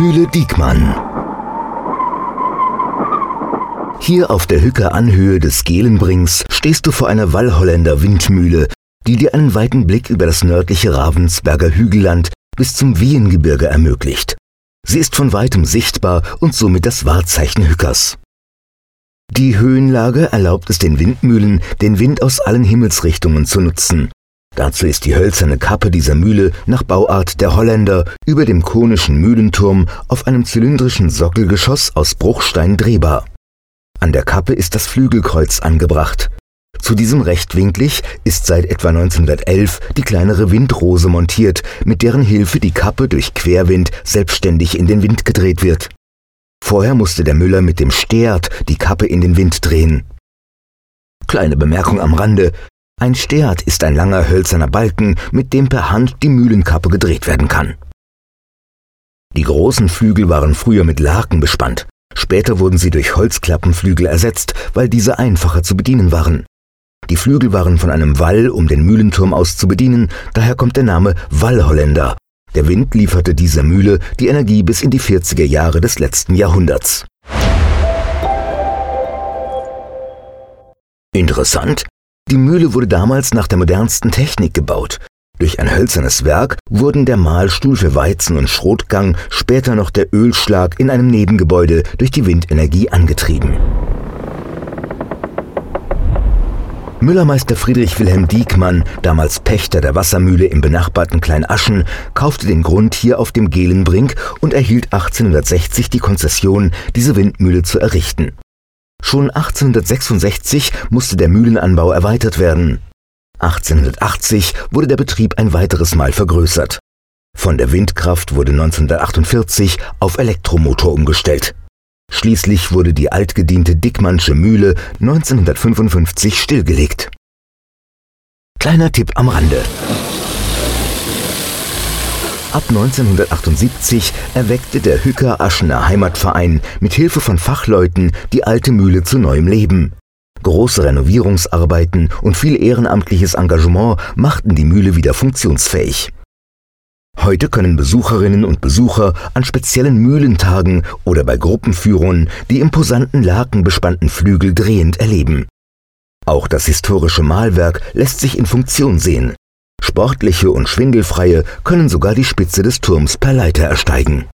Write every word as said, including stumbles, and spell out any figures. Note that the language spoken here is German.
Mühle Diekmann. Hier auf der Hücker Anhöhe des Gelenbrings stehst du vor einer Wallholländer Windmühle, die dir einen weiten Blick über das nördliche Ravensberger Hügelland bis zum Wiehengebirge ermöglicht. Sie ist von weitem sichtbar und somit das Wahrzeichen Hückers. Die Höhenlage erlaubt es den Windmühlen, den Wind aus allen Himmelsrichtungen zu nutzen. Dazu ist die hölzerne Kappe dieser Mühle nach Bauart der Holländer über dem konischen Mühlenturm auf einem zylindrischen Sockelgeschoss aus Bruchstein drehbar. An der Kappe ist das Flügelkreuz angebracht. Zu diesem rechtwinklig ist seit etwa neunzehnhundertelf die kleinere Windrose montiert, mit deren Hilfe die Kappe durch Querwind selbstständig in den Wind gedreht wird. Vorher musste der Müller mit dem Steart die Kappe in den Wind drehen. Kleine Bemerkung am Rande: Ein Steart ist ein langer hölzerner Balken, mit dem per Hand die Mühlenkappe gedreht werden kann. Die großen Flügel waren früher mit Laken bespannt. Später wurden sie durch Holzklappenflügel ersetzt, weil diese einfacher zu bedienen waren. Die Flügel waren von einem Wall, um den Mühlenturm aus zu bedienen, daher kommt der Name Wallholländer. Der Wind lieferte dieser Mühle die Energie bis in die vierziger Jahre des letzten Jahrhunderts. Interessant: Die Mühle wurde damals nach der modernsten Technik gebaut. Durch ein hölzernes Werk wurden der Mahlstuhl für Weizen und Schrotgang, später noch der Ölschlag in einem Nebengebäude durch die Windenergie angetrieben. Müllermeister Friedrich Wilhelm Diekmann, damals Pächter der Wassermühle im benachbarten Kleinaschen, kaufte den Grund hier auf dem Gelenbrink und erhielt achtzehnhundertsechzig die Konzession, diese Windmühle zu errichten. Schon achtzehnhundertsechsundsechzig musste der Mühlenanbau erweitert werden. achtzehnhundertachtzig wurde der Betrieb ein weiteres Mal vergrößert. Von der Windkraft wurde neunzehnhundertachtundvierzig auf Elektromotor umgestellt. Schließlich wurde die altgediente Diekmannsche Mühle neunzehnhundertfünfundfünfzig stillgelegt. Kleiner Tipp am Rande: Ab neunzehnhundertachtundsiebzig erweckte der Hücker Aschener Heimatverein mit Hilfe von Fachleuten die alte Mühle zu neuem Leben. Große Renovierungsarbeiten und viel ehrenamtliches Engagement machten die Mühle wieder funktionsfähig. Heute können Besucherinnen und Besucher an speziellen Mühlentagen oder bei Gruppenführungen die imposanten lakenbespannten Flügel drehend erleben. Auch das historische Mahlwerk lässt sich in Funktion sehen. Sportliche und Schwindelfreie können sogar die Spitze des Turms per Leiter ersteigen.